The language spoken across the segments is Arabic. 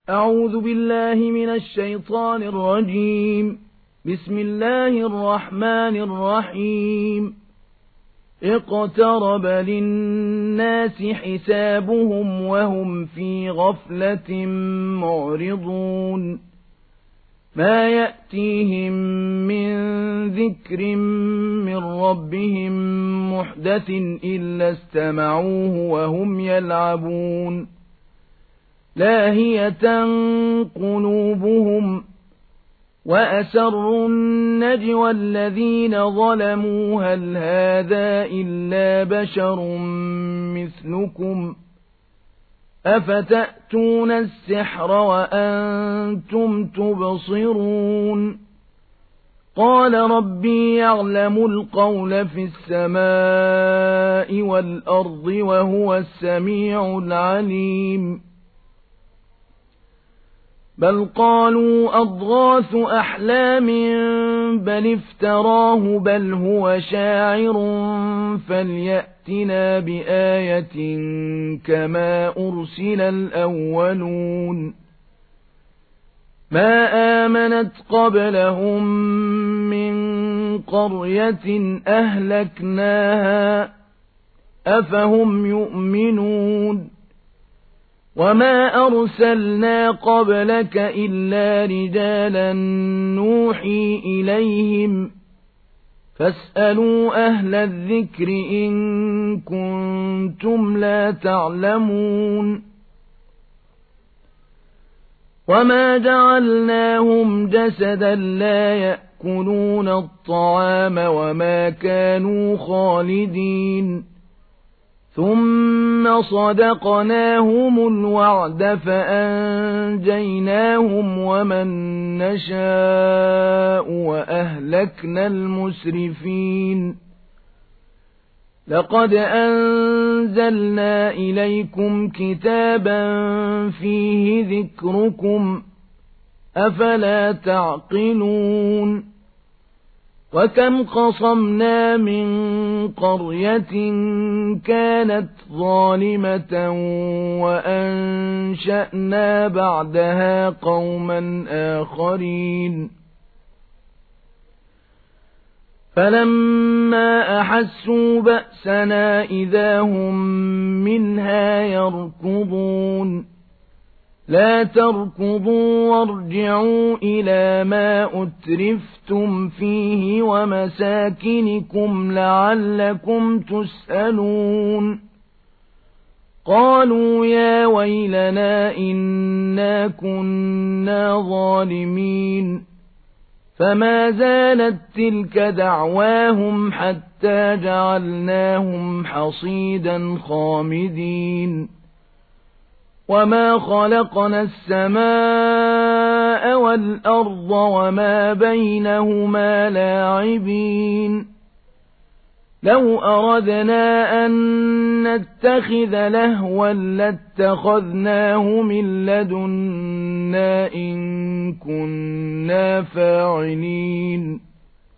أعوذ بالله من الشيطان الرجيم. بسم الله الرحمن الرحيم. اقترب للناس حسابهم وهم في غفلة معرضون. ما يأتيهم من ذكر من ربهم محدث إلا استمعوه وهم يلعبون. لاهية قلوبهم وأسروا النجوى الذين ظلموا هل هذا إلا بشر مثلكم أفتأتون السحر وأنتم تبصرون. قال ربي يعلم القول في السماء والأرض وهو السميع العليم. بل قالوا أضغاث أحلام بل افتراه بل هو شاعر فليأتنا بآية كما أرسل الأولون. ما آمنت قبلهم من قرية أهلكناها أفهم يؤمنون. وما أرسلنا قبلك إلا رجالا نوحي إليهم فاسألوا أهل الذكر إن كنتم لا تعلمون. وما جعلناهم جسدا لا يأكلون الطعام وما كانوا خالدين. ثم صدقناهم الوعد فأنجيناهم ومن نشاء وأهلكنا المسرفين. لقد أنزلنا إليكم كتابا فيه ذكركم أفلا تعقلون. وكم قصمنا من قرية كانت ظالمة وأنشأنا بعدها قوما آخرين. فلما أحسوا بأسنا إذا هم منها يركضون. لا تركضوا وارجعوا إلى ما أترفتم فيه ومساكنكم لعلكم تسألون. قالوا يا ويلنا إنا كنا ظالمين. فما زالت تلك دعواهم حتى جعلناهم حصيدا خامدين. وما خلقنا السماء والأرض وما بينهما لاعبين. لو أردنا أن نتخذ لهوا لاتخذناه من لدنا إن كنا فاعلين.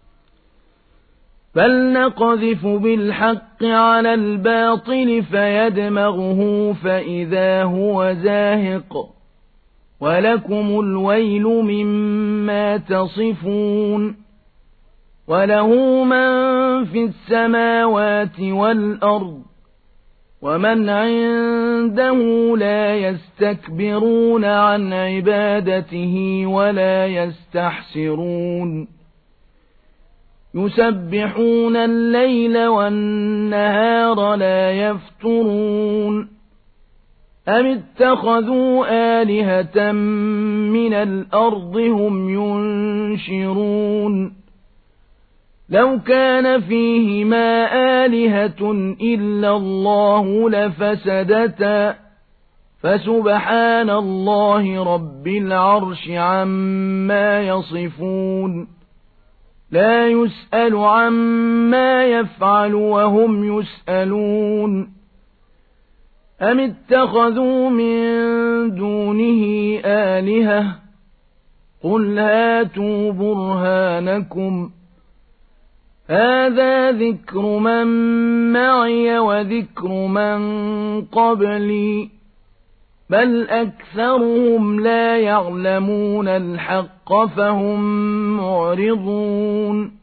فلنقذف بالحق على الباطل فيدمغه فإذا هو زاهق. ولكم الويل مما تصفون. وله من في السماوات والأرض ومن عنده لا يستكبرون عن عبادته ولا يستحسرون. يسبحون الليل والنهار لا يفترون. أم اتخذوا آلهة من الأرض هم ينشرون. لو كان فيهما آلهة إلا الله لفسدتا فسبحان الله رب العرش عما يصفون. لا يسأل عما يفعل وهم يسألون. أم اتخذوا من دونه آلهة قل هاتوا برهانكم هذا ذكر من معي وذكر من قبلي بل أكثرهم لا يعلمون الحق فهم معرضون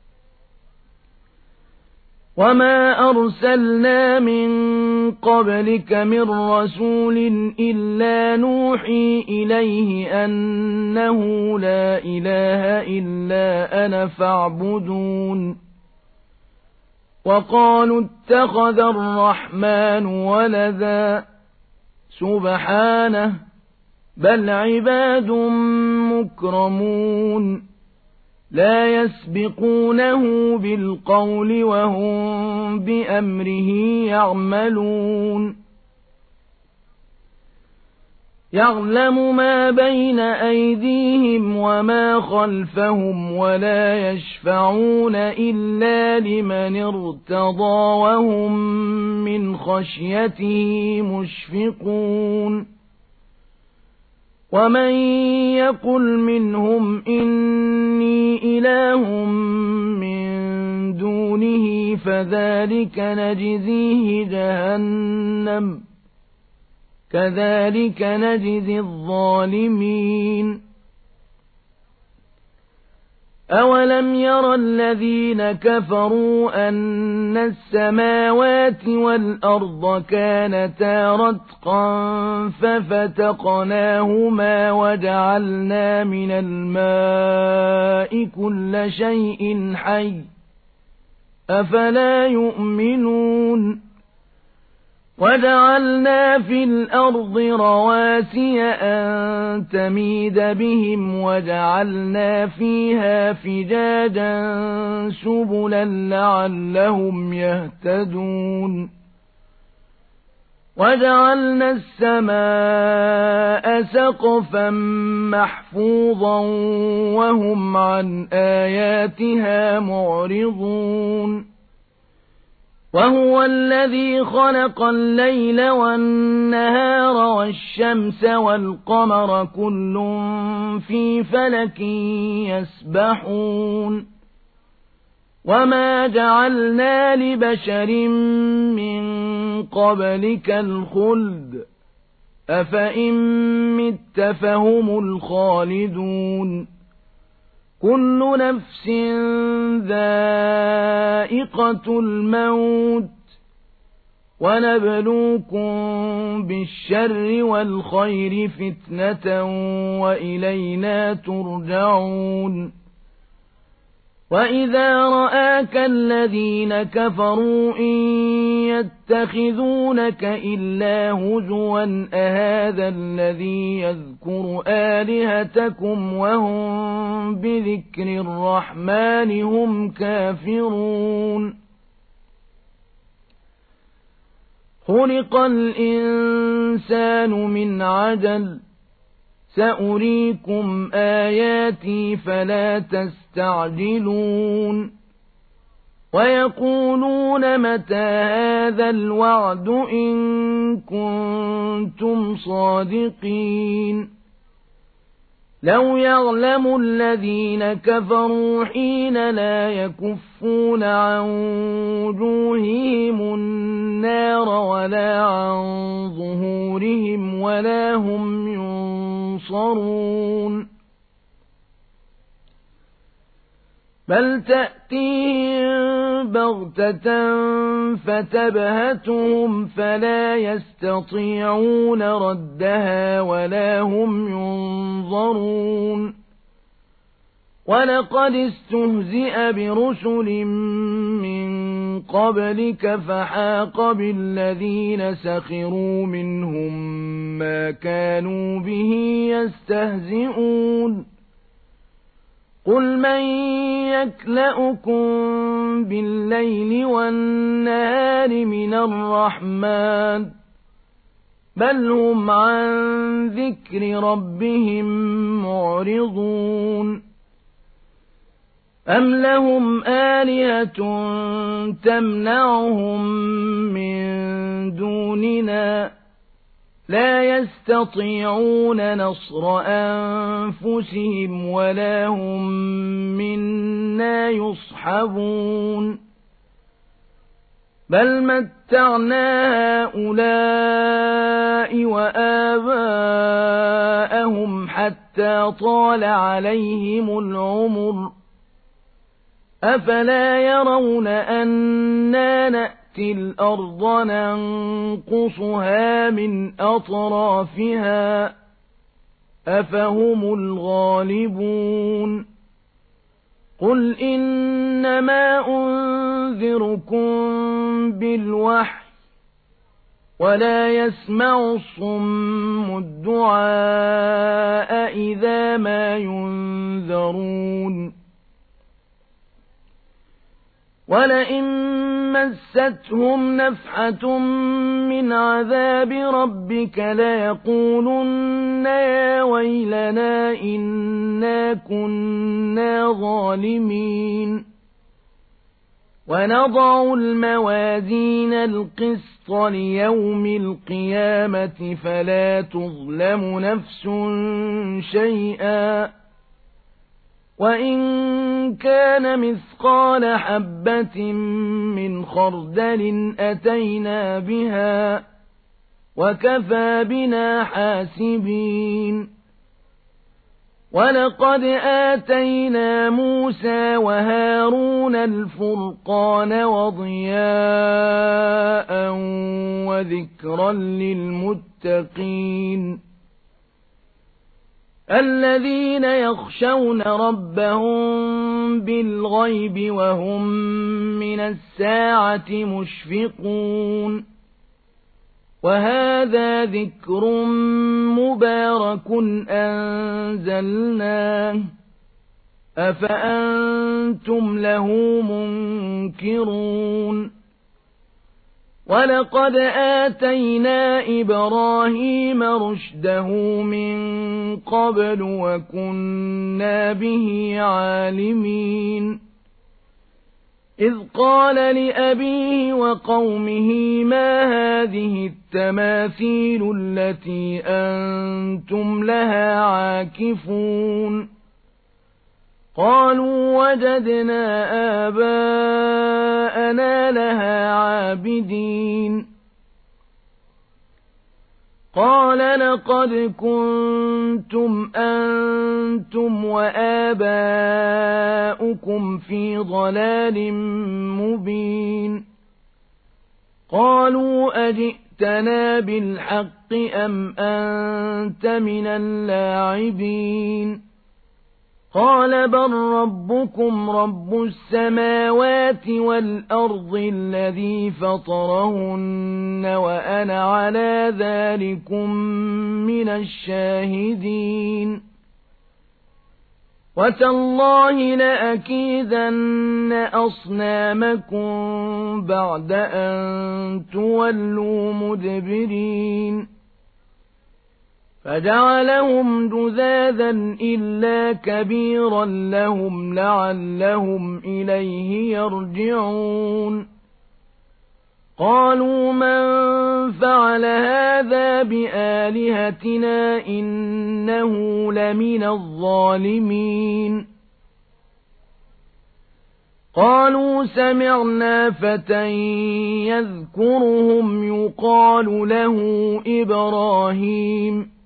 وما أرسلنا من قبلك من رسول إلا نوحي إليه أنه لا إله إلا أنا فاعبدون وقالوا اتخذ الرحمن ولدا سبحانه بل عباد مكرمون لا يسبقونه بالقول وهم بأمره يعملون يعلم ما بين أيديهم وما خلفهم ولا يشفعون إلا لمن ارتضى وهم من خشيته مشفقون ومن يقل منهم إني إله من دونه فذلك نجزيه جهنم كذلك نجزي الظالمين أولم ير الذين كفروا أن السماوات والأرض كانتا رتقا ففتقناهما وجعلنا من الماء كل شيء حي أفلا يؤمنون وجعلنا في الأرض رواسي أن تميد بهم وجعلنا فيها فجاجا سبلا لعلهم يهتدون وجعلنا السماء سقفا محفوظا وهم عن آياتها معرضون وهو الذي خلق الليل والنهار والشمس والقمر كل في فلك يسبحون وما جعلنا لبشر من قبلك الخلد أفإن مت فهم الخالدون كل نفس ذائقة الموت ونبلوكم بالشر والخير فتنة وإلينا ترجعون وإذا رآك الذين كفروا إن يتخذونك إلا هزوا أهذا الذي يذكر آلهتكم وهم بذكر الرحمن هم كافرون خلق الإنسان من عجل سأريكم آياتي فلا تستعجلون ويقولون متى هذا الوعد إن كنتم صادقين لو يعلم الذين كفروا حين لا يكفون عن وجوههم النار ولا عن ظهورهم ولا هم ينصرون بل تأتيهم بغتة فتبهتهم فلا يستطيعون ردها ولا هم ينظرون ولقد استهزئ برسل من قبلك فحاق بالذين سخروا منهم ما كانوا به يستهزئون قل من يكلؤكم بالليل والنهار من الرحمن بل هم عن ذكر ربهم معرضون أم لهم آلهة تمنعهم من دوننا لا يستطيعون نصر أنفسهم ولا هم منا يصحبون بل متعنا هؤلاء وآباءهم حتى طال عليهم العمر أفلا يرون أنا نأتي الأرض ننقصها من أطرافها أفهم الغالبون قل إنما أنذركم بالوحي ولا يسمع الصم الدعاء إذا ما ينذرون ولئن مستهم نفحة من عذاب ربك ليقولن يا ويلنا إنا كنا ظالمين ونضع الموازين القسط ليوم القيامة فلا تظلم نفس شيئا وإن كان مثقال حبة من خردل أتينا بها وكفى بنا حاسبين ولقد آتينا موسى وهارون الفرقان وضياء وذكرا للمتقين الذين يخشون ربهم بالغيب وهم من الساعة مشفقون وهذا ذكر مبارك أنزلناه أفأنتم له منكرون ولقد آتينا إبراهيم رشده من قبل وكنا به عالمين إذ قال لأبيه وقومه ما هذه التماثيل التي أنتم لها عاكفون قالوا وجدنا آباءنا لها عابدين قال لقد كنتم أنتم وآباؤكم في ضلال مبين قالوا أجئتنا بالحق أم أنت من اللاعبين قال بل ربكم رب السماوات والأرض الذي فطرهن وأنا على ذلكم من الشاهدين وتالله لأكيدن أصنامكم بعد أن تولوا مدبرين فجعلهم جذاذا إلا كبيرا لهم لعلهم إليه يرجعون قالوا من فعل هذا بآلهتنا إنه لمن الظالمين قالوا سمعنا فتى يذكرهم يقال له إبراهيم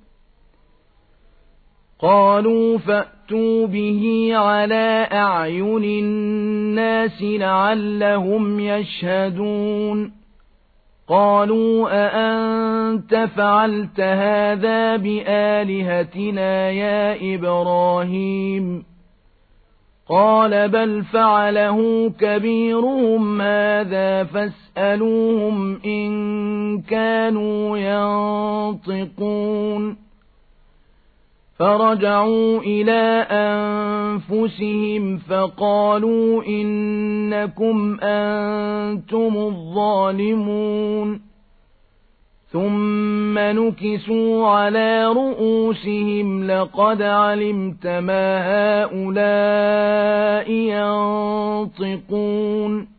قالوا فأتوا به على أعين الناس لعلهم يشهدون قالوا أأنت فعلت هذا بآلهتنا يا إبراهيم قال بل فعله كبيرهم هذا فاسألوهم إن كانوا ينطقون فرجعوا إلى أنفسهم فقالوا إنكم أنتم الظالمون ثم نكسوا على رؤوسهم لقد علمت ما هؤلاء ينطقون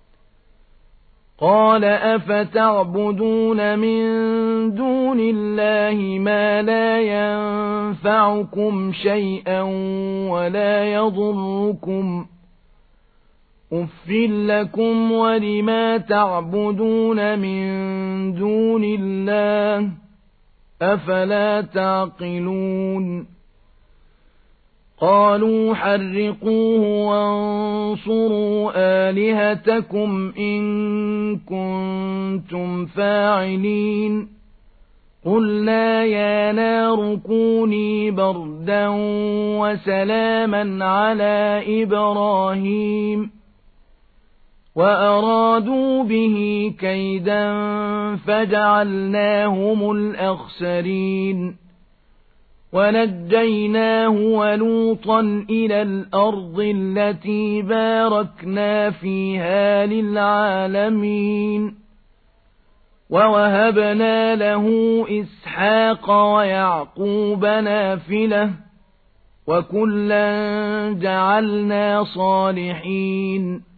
قال أفتعبدون من دون الله ما لا ينفعكم شيئا ولا يضركم أُفٍّ لكم ولما تعبدون من دون الله أفلا تعقلون قالوا حرقوه وانصروا آلهتكم إن كنتم فاعلين قلنا يا نار كوني بردا وسلاما على إبراهيم وأرادوا به كيدا فجعلناهم الأخسرين ونجيناه ولوطا إلى الأرض التي باركنا فيها للعالمين ووهبنا له إسحاق ويعقوب نافلة وكلا جعلنا صالحين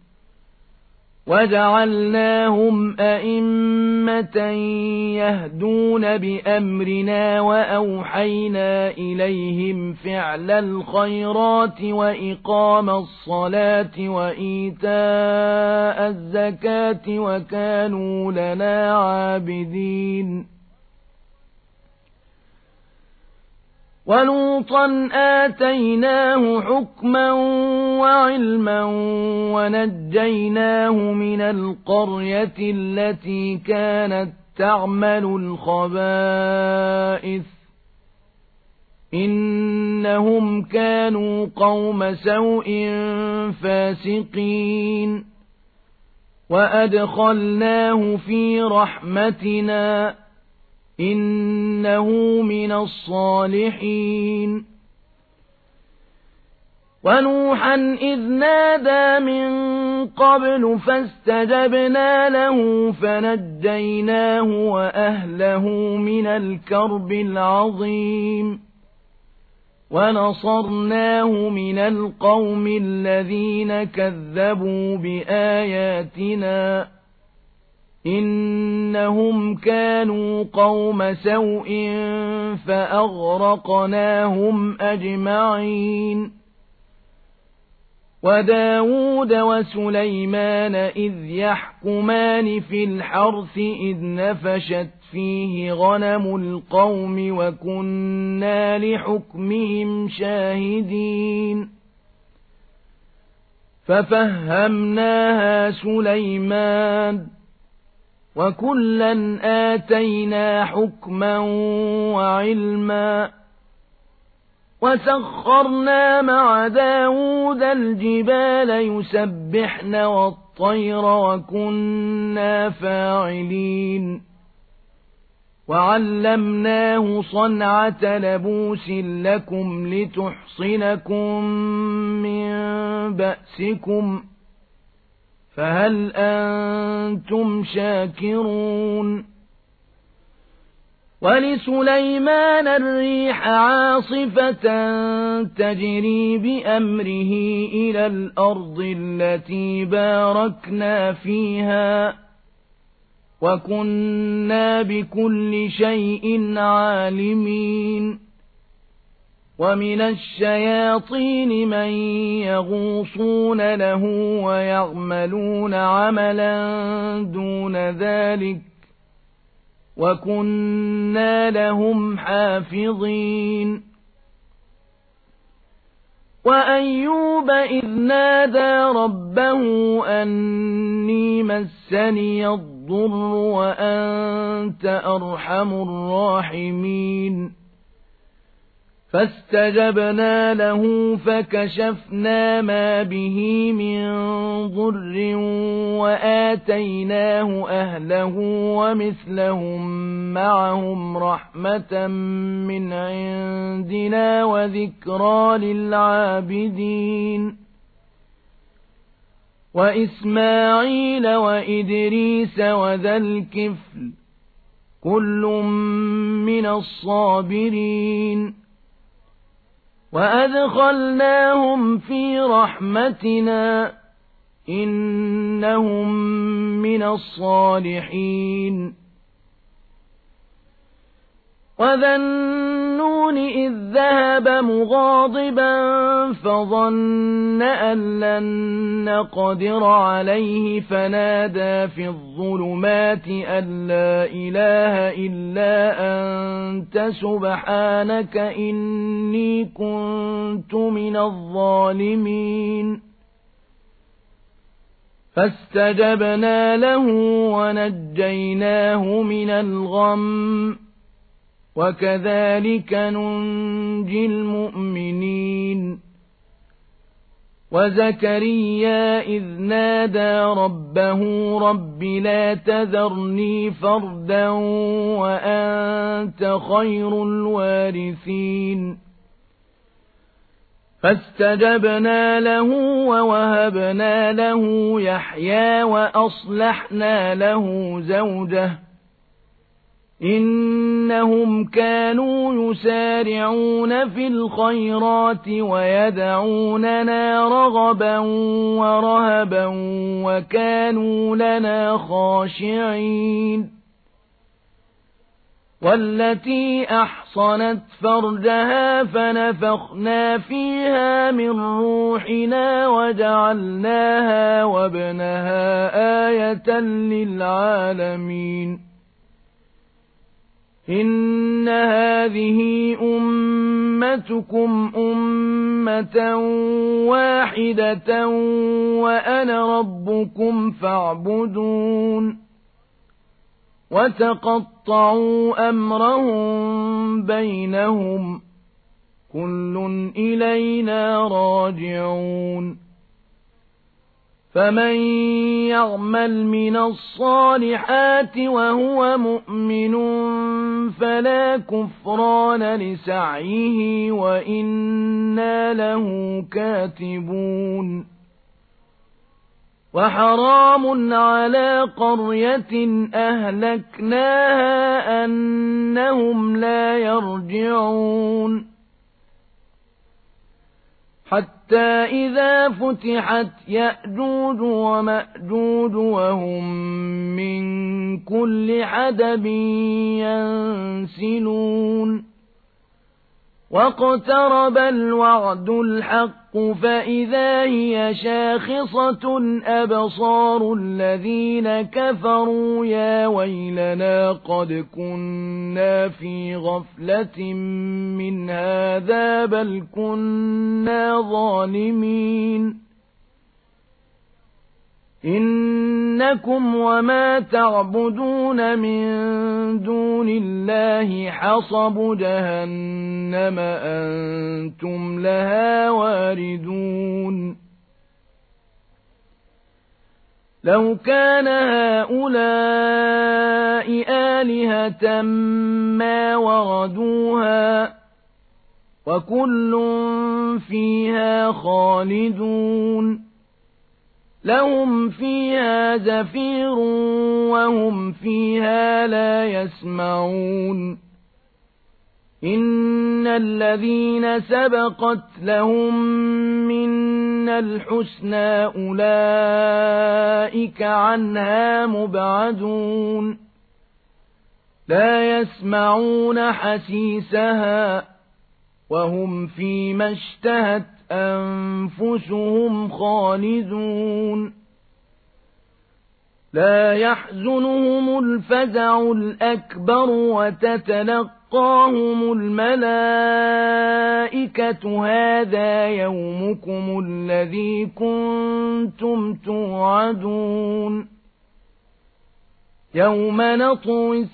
وجعلناهم أئمة يهدون بأمرنا وأوحينا إليهم فعل الخيرات وإقام الصلاة وإيتاء الزكاة وكانوا لنا عابدين ولوطا آتيناه حكما وعلما ونجيناه من القرية التي كانت تعمل الخبائث إنهم كانوا قوم سوء فاسقين وأدخلناه في رحمتنا إنه من الصالحين ونوحا إذ نادى من قبل فاستجبنا له فنجيناه وأهله من الكرب العظيم ونصرناه من القوم الذين كذبوا بآياتنا إنهم كانوا قوم سوء فأغرقناهم أجمعين وداود وسليمان إذ يحكمان في الحرث إذ نفشت فيه غنم القوم وكنا لحكمهم شاهدين ففهمناها سليمان وكلا آتينا حكما وعلما وسخرنا مع داود الجبال يسبحن والطير وكنا فاعلين وعلمناه صنعة لبوس لكم لتحصنكم من بأسكم فهل أنتم شاكرون ولسليمان الريح عاصفة تجري بأمره إلى الأرض التي باركنا فيها وكنا بكل شيء عالمين ومن الشياطين من يغوصون له ويعملون عملا دون ذلك وكنا لهم حافظين وأيوب إذ نادى ربه أني مسني الضر وأنت أرحم الراحمين فاستجبنا له فكشفنا ما به من ضر وآتيناه أهله ومثلهم معهم رحمة من عندنا وذكرى للعابدين وإسماعيل وإدريس وذا الكفل كل من الصابرين وأدخلناهم في رحمتنا إنهم من الصالحين وذا النون النون إذ ذهب مغاضبا فظن أن لن نقدر عليه فنادى في الظلمات أن لا إله إلا أنت سبحانك إني كنت من الظالمين فاستجبنا له ونجيناه من الغم وكذلك ننجي المؤمنين وزكريا إذ نادى ربه رب لا تذرني فردا وأنت خير الوارثين فاستجبنا له ووهبنا له يحيى وأصلحنا له زوجه إنهم كانوا يسارعون في الخيرات ويدعوننا رغبا ورهبا وكانوا لنا خاشعين والتي أحصنت فرجها فنفخنا فيها من روحنا وجعلناها وابنها آية للعالمين إن هذه أمتكم أمة واحدة وأنا ربكم فاعبدون وتقطعوا أمرهم بينهم كل إلينا راجعون فمن يعمل من الصالحات وهو مؤمن فلا كفران لسعيه وإنا له كاتبون وحرام على قرية أهلكناها أنهم لا يرجعون حتى إذا فتحت يأجوج ومأجوج وهم من كل حدب ينسلون واقترب الوعد الحق فإذا هي شاخصة أبصار الذين كفروا يا ويلنا قد كنا في غفلة من هذا بل كنا ظالمين إنكم وما تعبدون من دون الله حصب جهنم أنتم لها واردون لو كان هؤلاء آلهة ما وردوها وكل فيها خالدون لهم فيها زفير وهم فيها لا يسمعون إن الذين سبقت لهم منا الحسنى أولئك عنها مبعدون لا يسمعون حسيسها وهم فيما اشتهت أنفسهم خالدون لا يحزنهم الفزع الأكبر وتتلقاهم الملائكة هذا يومكم الذي كنتم توعدون يوم نطوي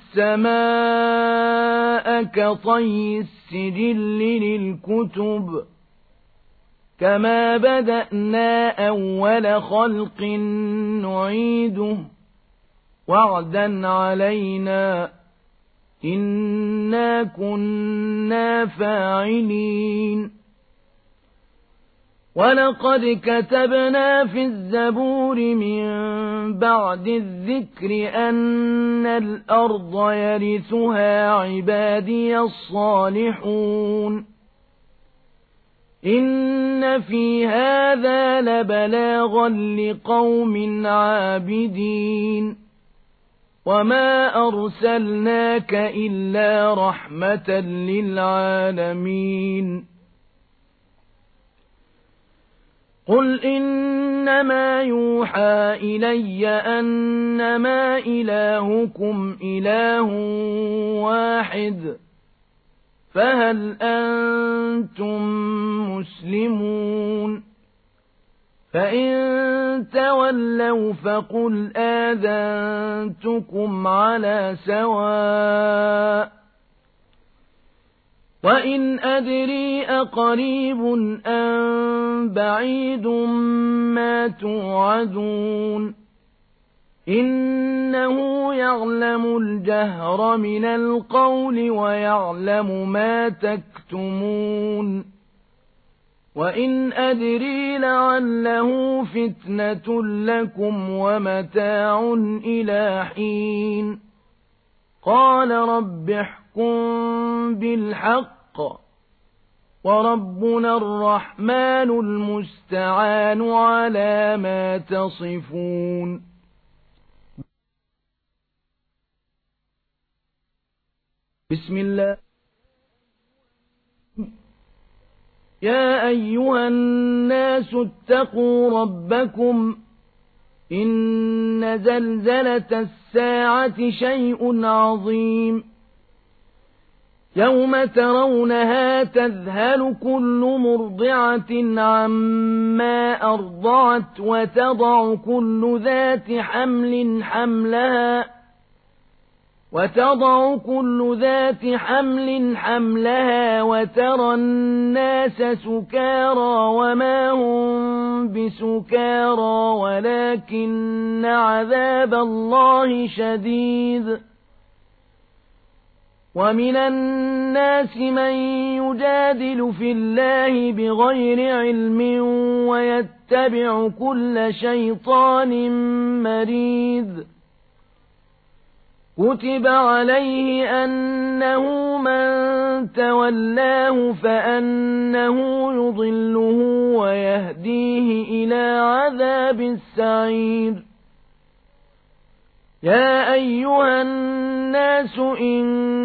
السماء كطي السجل للكتب كما بدأنا أول خلق نعيده وعدا علينا إنا كنا فاعلين ولقد كتبنا في الزبور من بعد الذكر أن الأرض يرثها عبادي الصالحون إن في هذا لبلاغا لقوم عابدين وما أرسلناك إلا رحمة للعالمين قل إنما يوحى إلي أنما إلهكم إله واحد فهل أنتم مسلمون فإن تولوا فقل آذنتكم على سواء وإن أدري أقريب أم بعيد ما توعدون إنه يعلم الجهر من القول ويعلم ما تكتمون وإن أدري لعله فتنة لكم ومتاع إلى حين قال رب احكم بالحق وربنا الرحمن المستعان على ما تصفون بسم الله يا أيها الناس اتقوا ربكم إن زلزلة الساعة شيء عظيم يوم ترونها تذهل كل مرضعة عما أرضعت وتضع كل ذات حمل حملها وترى الناس سكارى وما هم بسكارى ولكن عذاب الله شديد ومن الناس من يجادل في الله بغير علم ويتبع كل شيطان مريد كتب عليه أنه من تولاه فأنه يضله ويهديه إلى عذاب السعير يا أيها الناس إن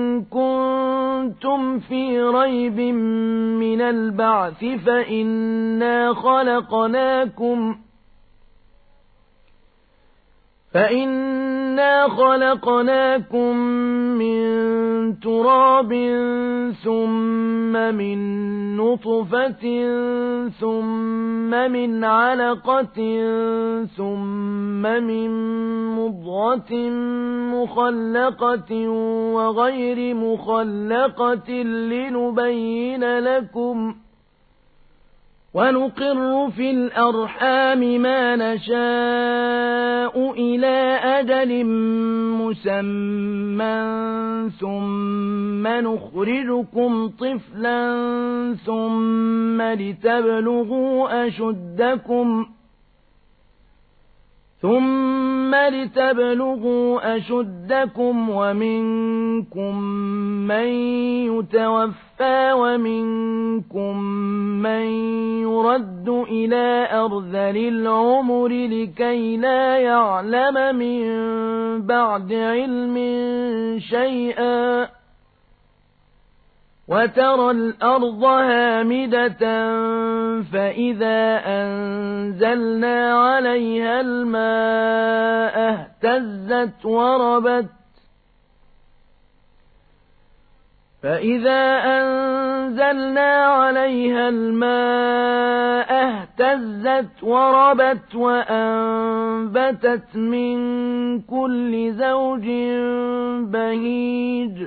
كنتم في ريب من البعث فإنا خلقناكم من تراب ثم من نطفة ثم من علقة ثم من مضغة مخلقة وغير مخلقة لنبين لكم ونقر في الأرحام ما نشاء إلى أجل مسمى ثم نخرجكم طفلا ثم لتبلغوا أشدكم ومنكم من يتوفى ومنكم من يرد إلى أرذل العمر لكي لا يعلم من بعد علم شيئا وترى الأرض هامدة فإذا أنزلنا عليها الماء اهتزت وربت وأنبتت من كل زوج بهيج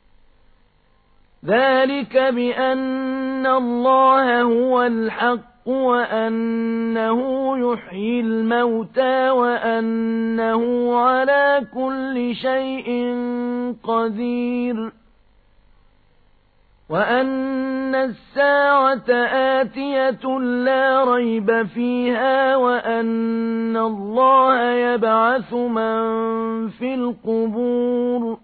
ذلك بأن الله هو الحق وأنه يحيي الموتى وأنه على كل شيء قدير وأن الساعة آتية لا ريب فيها وأن الله يبعث من في القبور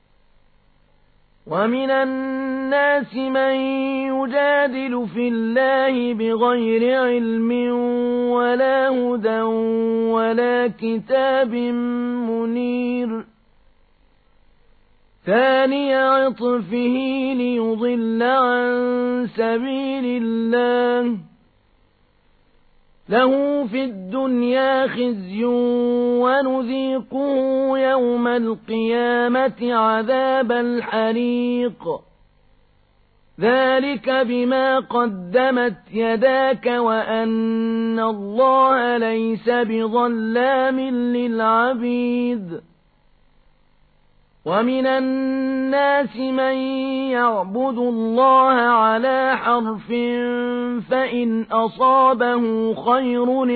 ومن الناس من يجادل في الله بغير علم ولا هدى ولا كتاب منير ثاني عطفه ليضل عن سبيل الله له في الدنيا خزي ونذيقه يوم القيامة عذاب الحريق ذلك بما قدمت يداك وأن الله ليس بظلام للعبيد ومن الناس من يعبد الله على حرف فإن أصابه خير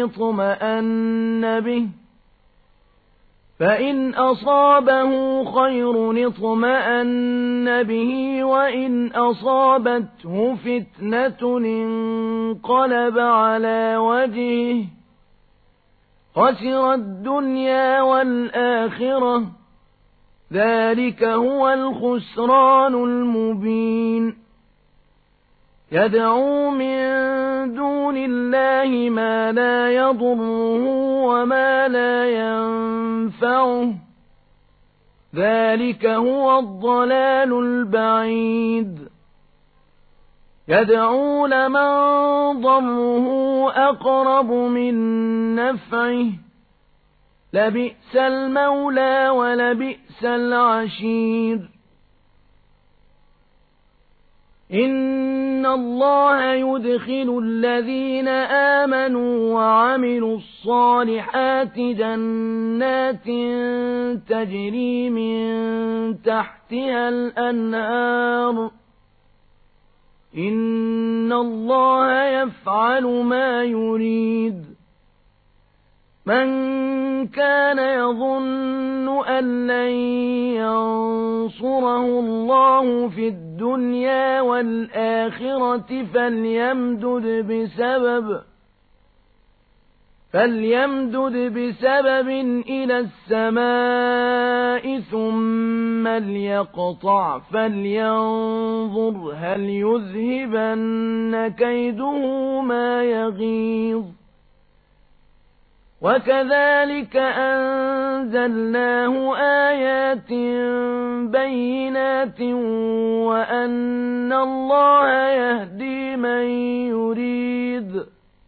اطمأن به وإن أصابته فتنة انقلب على وجهه خسر الدنيا والآخرة ذلك هو الخسران المبين يدعو من دون الله ما لا يضره وما لا ينفعه ذلك هو الضلال البعيد يدعو لمن ضره أقرب من نفعه لبئس المولى ولبئس العشير إن الله يدخل الذين آمنوا وعملوا الصالحات جنات تجري من تحتها الأنهار إن الله يفعل ما يريد من كان يظن أن لن ينصره الله في الدنيا والآخرة فليمدد بسبب إلى السماء ثم ليقطع فلينظر هل يذهبن كيده ما يغيظ وكذلك أنزلناه آيات بينات وأن الله يهدي من يريد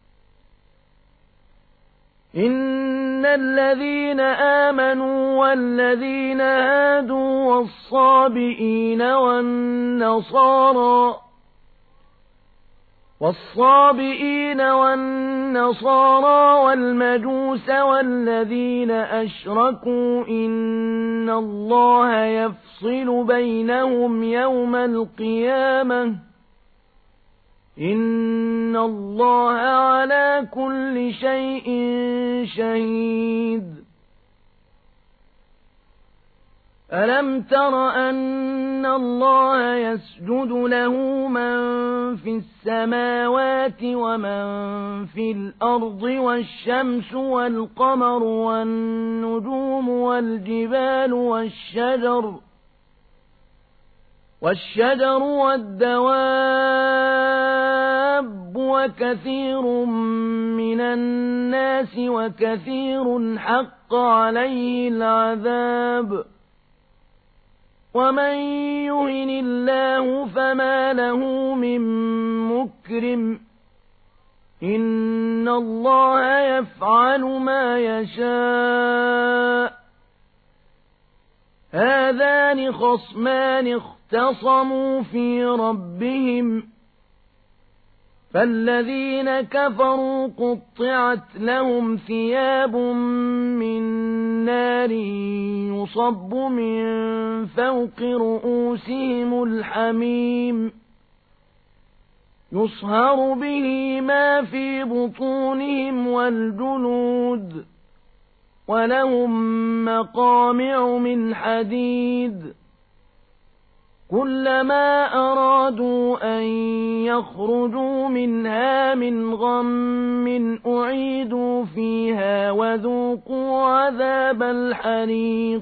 إن الذين آمنوا والذين هادوا والصابئين والنصارى والمجوس والذين أشركوا إن الله يفصل بينهم يوم القيامة إن الله على كل شيء شهيد ألم تر أن الله يسجد له من في السماوات ومن في الأرض والشمس والقمر والنجوم والجبال والشجر والدواب وكثير من الناس وكثير حق عليه العذاب ومن يهن الله فما له من مكرم إن الله يفعل ما يشاء هذان خصمان اختصموا في ربهم فالذين كفروا قطعت لهم ثياب من نار يصب من فوق رؤوسهم الحميم يصهر به ما في بطونهم والجلود ولهم مقامع من حديد كلما أرادوا أن يخرجوا منها من غم أعيدوا فيها وذوقوا عذاب الحريق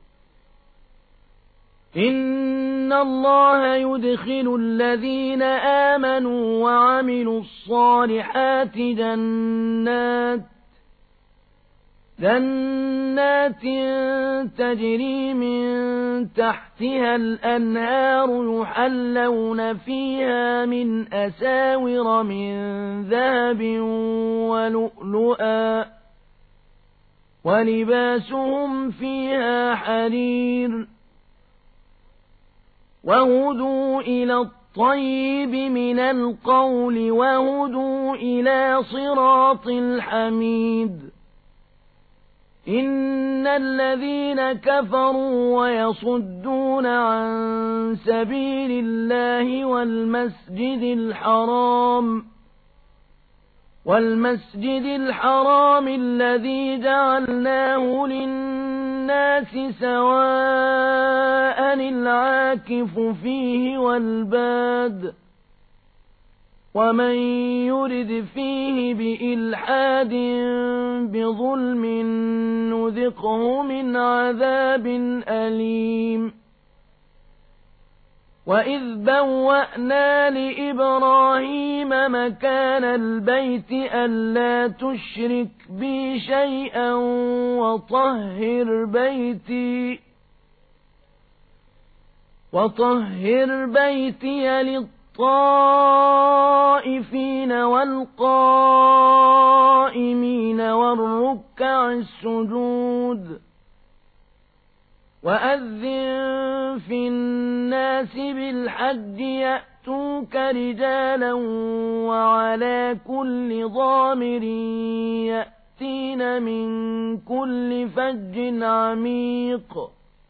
إن الله يدخل الذين آمنوا وعملوا الصالحات جنات تجري من تحتها الأنهار يحلون فيها من أساور من ذهب ولؤلؤا ولباسهم فيها حرير وهدوا إلى الطيب من القول وهدوا إلى صراط الحميد إن الذين كفروا ويصدون عن سبيل الله والمسجد الحرام الذي جعلناه للناس سواء العاكف فيه والباد ومن يرد فيه بإلحاد بظلم نذقه من عذاب أليم وإذ بوأنا لإبراهيم مكان البيت ألا تشرك بي شيئا وطهر بيتي للطائفين والقائمين والركع السجود وأذن في الناس بالحج يأتوك رجالا وعلى كل ضامر يأتين من كل فج عميق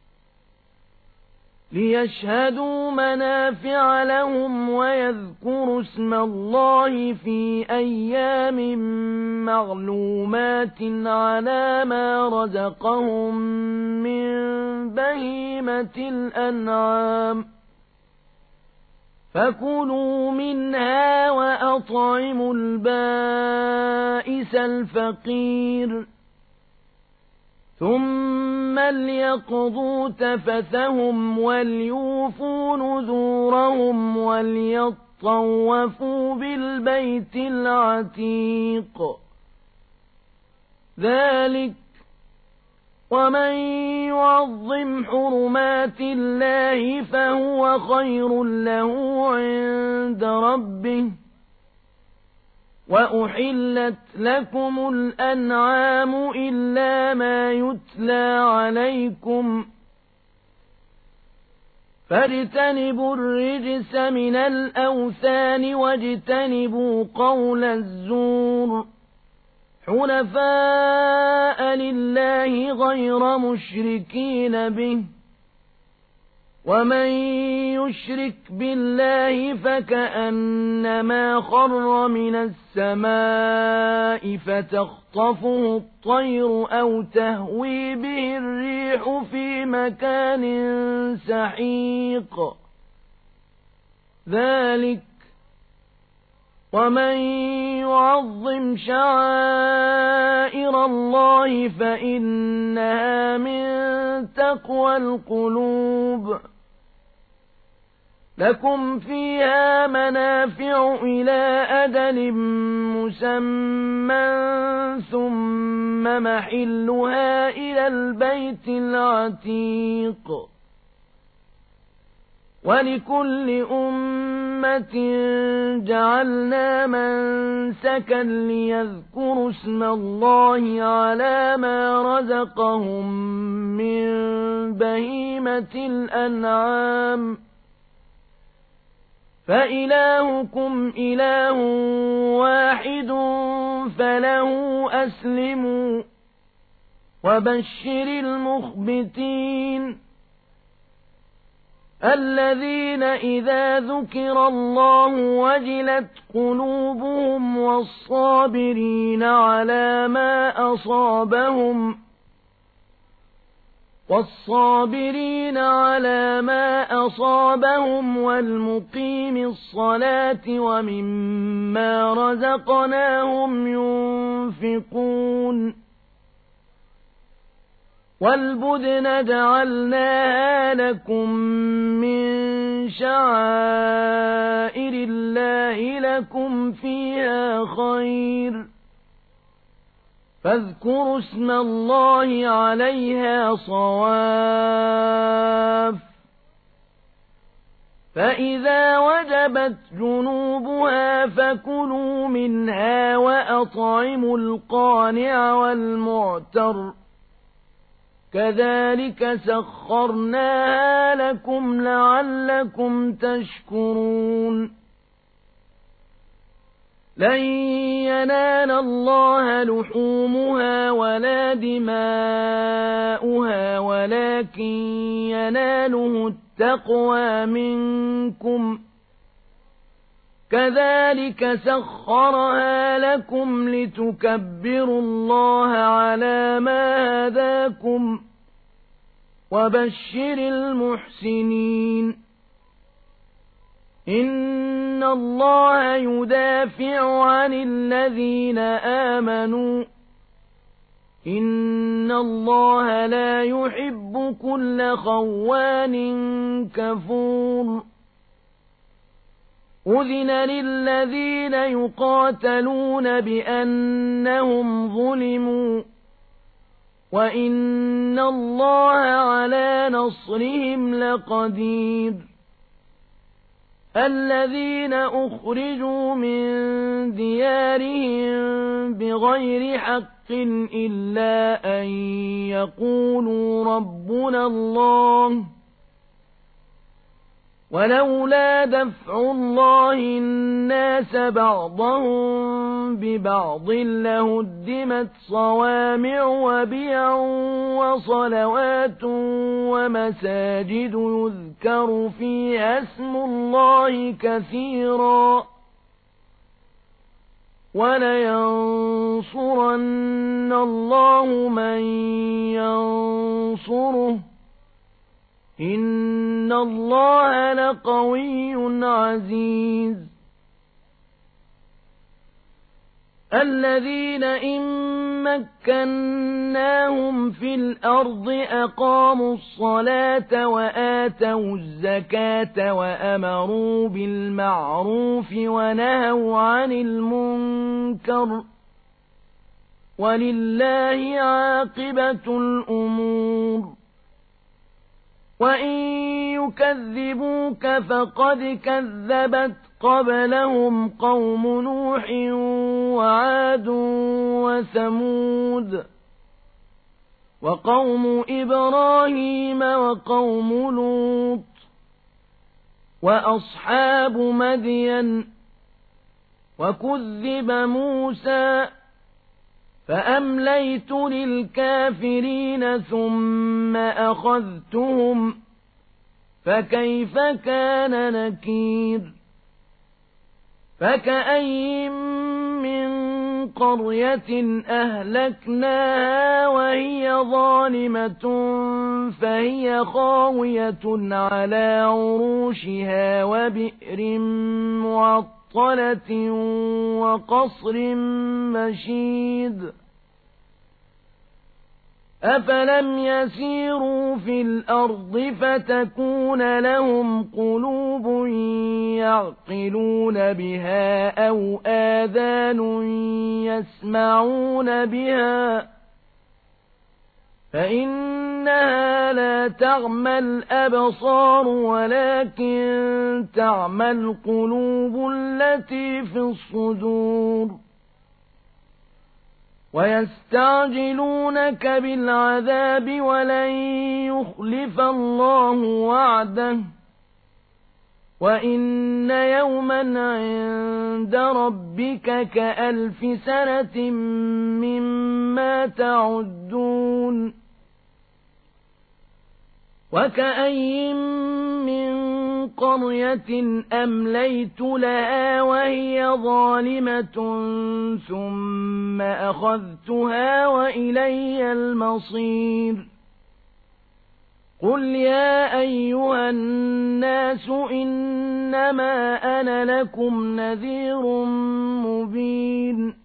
ليشهدوا منافع لهم ويذكروا اسم الله في أيام معلومات على ما رزقهم من بهيمة الأنعام فكلوا منها وأطعموا البائس الفقير ثم ليقضوا تفثهم وليوفوا نذورهم وليطوفوا بالبيت العتيق ذلك ومن يعظم حرمات الله فهو خير له عند ربه وأحلت لكم الأنعام إلا ما يتلى عليكم فاجتنبوا الرجس من الأوثان واجتنبوا قول الزور حنفاء لله غير مشركين به ومن يشرك بالله فكأنما خر من السماء فتخطفه الطير أو تهوي به الريح في مكان سحيق ذلك ومن يعظم شعائر الله فإنها من تقوى القلوب لكم فيها منافع إلى أجل مسمى ثم محلها إلى البيت العتيق ولكل أمة جعلنا منسكا ليذكروا اسم الله على ما رزقهم من بهيمة الأنعام فإلهكم إله واحد فله أسلموا وبشر المخبتين الذين إذا ذكر الله وجلت قلوبهم والصابرين على ما أصابهم والمقيم الصلاة ومما رزقناهم ينفقون والبدن جعلناها لكم من شعائر الله لكم فيها خير فاذكروا اسم الله عليها صواف فإذا وجبت جنوبها فكلوا منها وأطعموا القانع والمعتر كذلك سخرناها لكم لعلكم تشكرون لن ينال الله لحومها ولا دماؤها ولكن يناله التقوى منكم كذلك سخرها لكم لتكبروا الله على ما هداكم وبشر المحسنين إن الله يدافع عن الذين آمنوا إن الله لا يحب كل خوان كفور أذن للذين يقاتلون بأنهم ظلموا وإن الله على نصرهم لقدير الذين أخرجوا من ديارهم بغير حق إلا أن يقولوا ربنا الله ولولا دفع الله الناس بعضهم ببعض لهدمت صوامع وبيع وصلوات ومساجد يذكر فيها اسم الله كثيرا ولينصرن الله من ينصره إن الله لقوي عزيز الذين إن مكناهم في الأرض أقاموا الصلاة وآتوا الزكاة وأمروا بالمعروف ونهوا عن المنكر ولله عاقبة الأمور وإن يكذبوك فقد كذبت قبلهم قوم نوح وعاد وثمود وقوم إبراهيم وقوم لوط وأصحاب مدين وكذب موسى فأمليت للكافرين ثم أخذتهم فكيف كان نكير فكأين من قرية أهلكناها وهي ظالمة فهي خاوية على عروشها وبئر معطلة وقصر مشيد أفلم يسيروا في الأرض فتكون لهم قلوب يعقلون بها أو آذان يسمعون بها فإنها لا تعمى الأبصار ولكن تعمى القلوب التي في الصدور ويستعجلونك بالعذاب ولن يخلف الله وعده وإن يوما عند ربك كألف سنة مما تعدون وكأين من قرية أمليت لها وهي ظالمة ثم أخذتها وإلي المصير قل يا أيها الناس إنما أنا لكم نذير مبين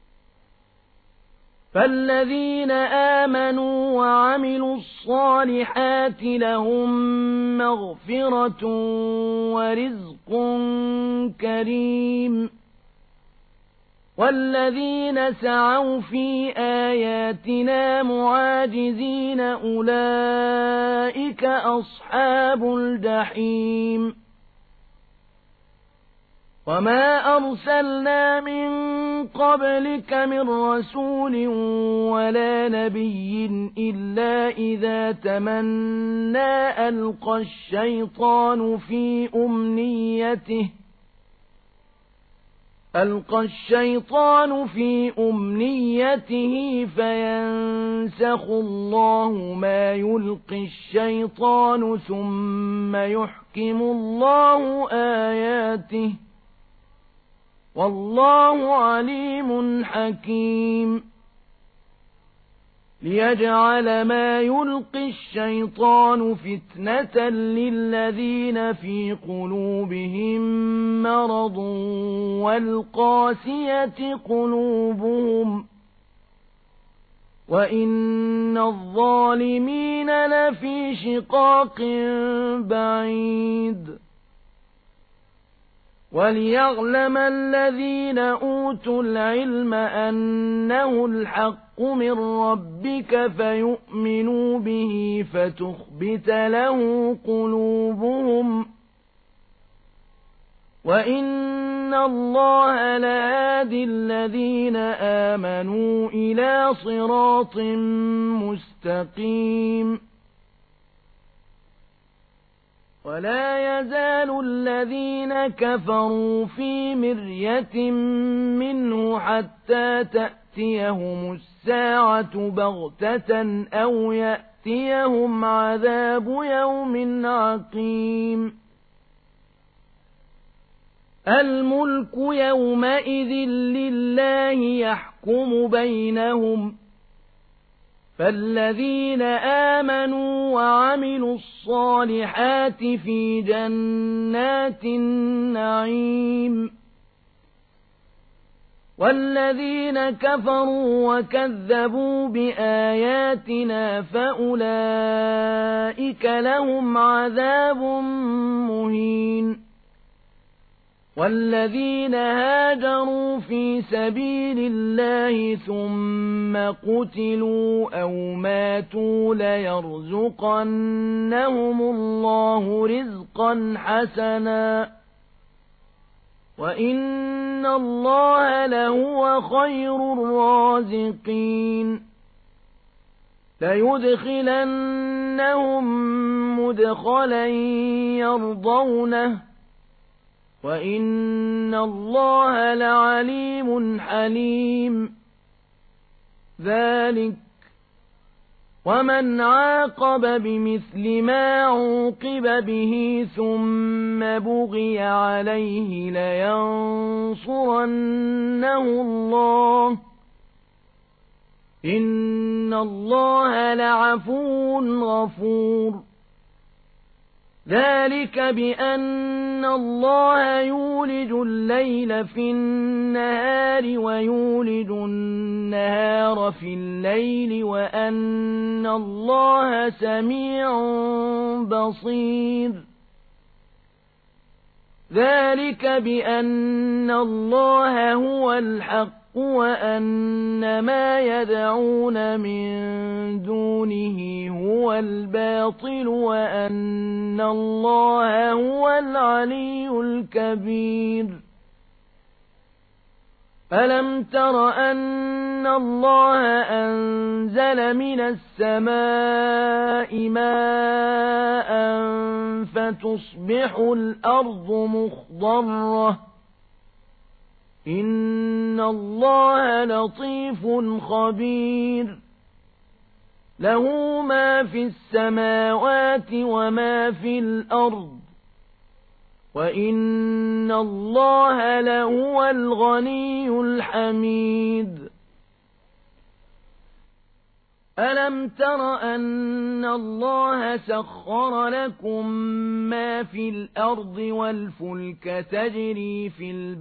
فالذين آمنوا وعملوا الصالحات لهم مغفرة ورزق كريم والذين سعوا في آياتنا معاجزين أولئك أصحاب الجحيم وما أرسلنا من قبلك من رسول ولا نبي إلا إذا تمنى ألقى الشيطان في أمنيته فينسخ الله ما يلقي الشيطان ثم يحكم الله آياته والله عليم حكيم ليجعل ما يلقي الشيطان فتنة للذين في قلوبهم مرض والقاسية قلوبهم وإن الظالمين لفي شقاق بعيد وليعلم الذين أوتوا العلم أنه الحق من ربك فيؤمنوا به فتخبت له قلوبهم وإن الله لهادي الذين آمنوا إلى صراط مستقيم ولا يزال الذين كفروا في مرية منه حتى تأتيهم الساعة بغتة أو يأتيهم عذاب يوم عقيم الملك يومئذ لله يحكم بينهم فالذين آمنوا وعملوا الصالحات في جنات النعيم والذين كفروا وكذبوا بآياتنا فأولئك لهم عذاب مهين والذين هاجروا في سبيل الله ثم قتلوا أو ماتوا ليرزقنهم الله رزقا حسنا وإن الله لهو خير الرازقين ليدخلنهم مدخلا يرضونه وإن الله لعليم حليم ذلك ومن عاقب بمثل ما عوقب به ثم بغي عليه لينصرنه الله إن الله لعفو غفور ذلك بأن الله يولج الليل في النهار ويولج النهار في الليل وأن الله سميع بصير ذلك بأن الله هو الحق وأن ما يدعون من دونه هو الباطل وأن الله هو العلي الكبير ألم تر أن الله أنزل من السماء ماء فتصبح الأرض مخضرة إن الله لطيف خبير له ما في السماوات وما في الأرض وإن الله لهو الغني الحميد ألم تر أن الله سخر لكم ما في الأرض والفلك تجري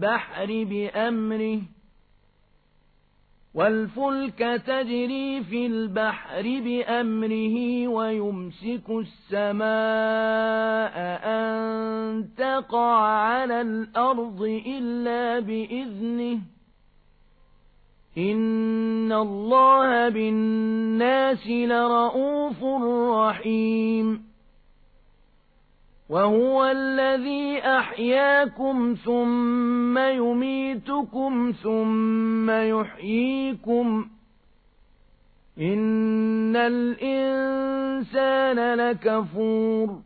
في البحر بأمره ويمسك السماء أن تقع على الأرض إلا بإذنه إن الله بالناس لرءوف رحيم وهو الذي أحياكم ثم يميتكم ثم يحييكم إن الإنسان لكفور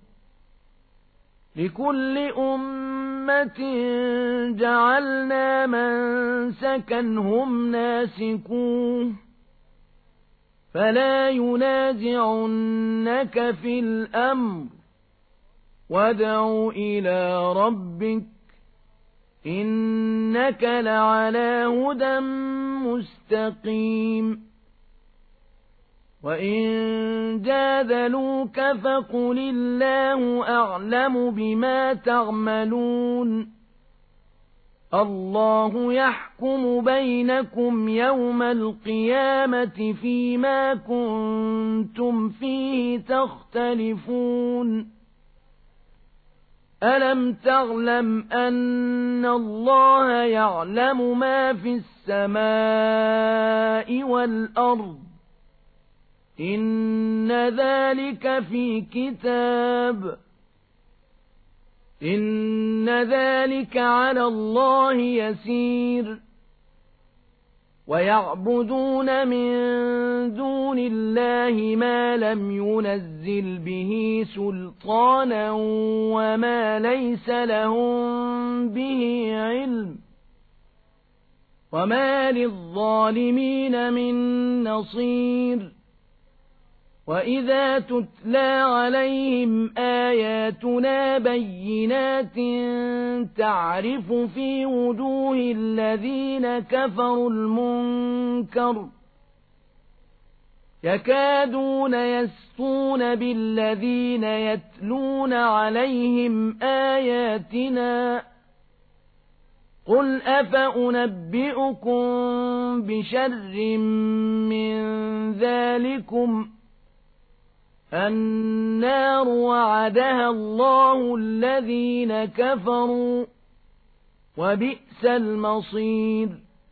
لكل أمة جعلنا منسكا هم ناسكوه فلا ينازعنك في الأمر وادع إلى ربك إنك لعلى هدى مستقيم وإن جادلوك فقل الله أعلم بما تعملون الله يحكم بينكم يوم القيامة فيما كنتم فيه تختلفون ألم تعلم أن الله يعلم ما في السماء والأرض إن ذلك في كتاب إن ذلك على الله يسير ويعبدون من دون الله ما لم ينزل به سلطانا وما ليس لهم به علم وما للظالمين من نصير وإذا تتلى عليهم آياتنا بينات تعرف في وجوه الذين كفروا المنكر يكادون يسطون بالذين يتلون عليهم آياتنا قل أفأنبئكم بشر من ذلكم النار وعدها الله الذين كفروا وبئس المصير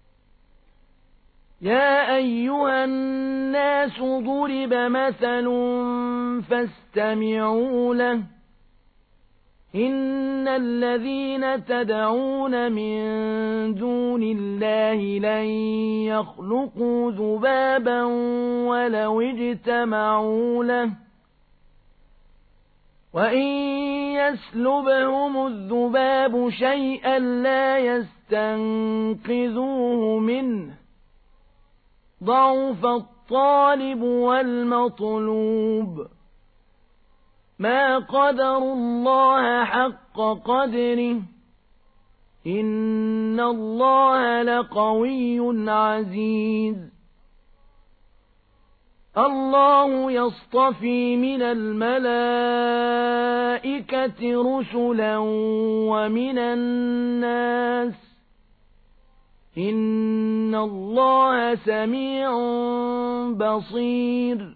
يا أيها الناس ضرب مثل فاستمعوا له إن الذين تدعون من دون الله لن يخلقوا ذبابا ولو اجتمعوا له وإن يسلبهم الذباب شيئا لا يستنقذوه منه ضعف الطالب والمطلوب ما قدروا الله حق قدره إن الله لقوي عزيز الله يصطفي من الملائكة رسلا ومن الناس إن الله سميع بصير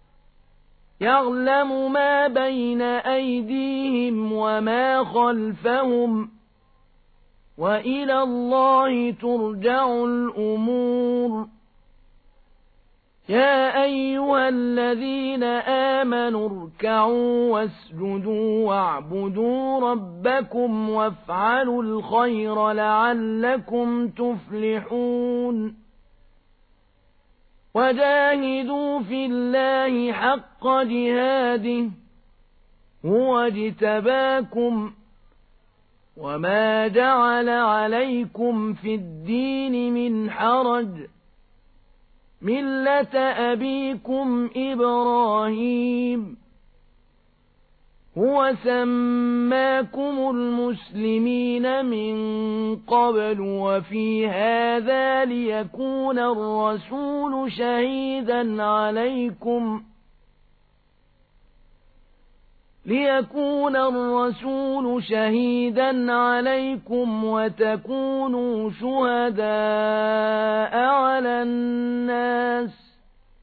يعلم ما بين أيديهم وما خلفهم وإلى الله ترجع الأمور يا أيها الذين آمنوا اركعوا واسجدوا واعبدوا ربكم وافعلوا الخير لعلكم تفلحون وجاهدوا في الله حق جهاده هو اجتباكم وما جعل عليكم في الدين من حرج ملة أبيكم إبراهيم هو سماكم المسلمين من قبل وفي هذا ليكون الرسول شهيدا عليكم وتكونوا شهداء على الناس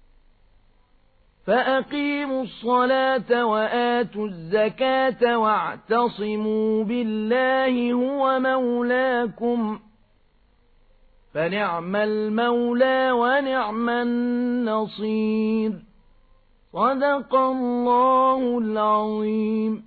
فأقيموا الصلاة وآتوا الزكاة واعتصموا بالله هو مولاكم فنعم المولى ونعم النصير. صدق الله العظيم.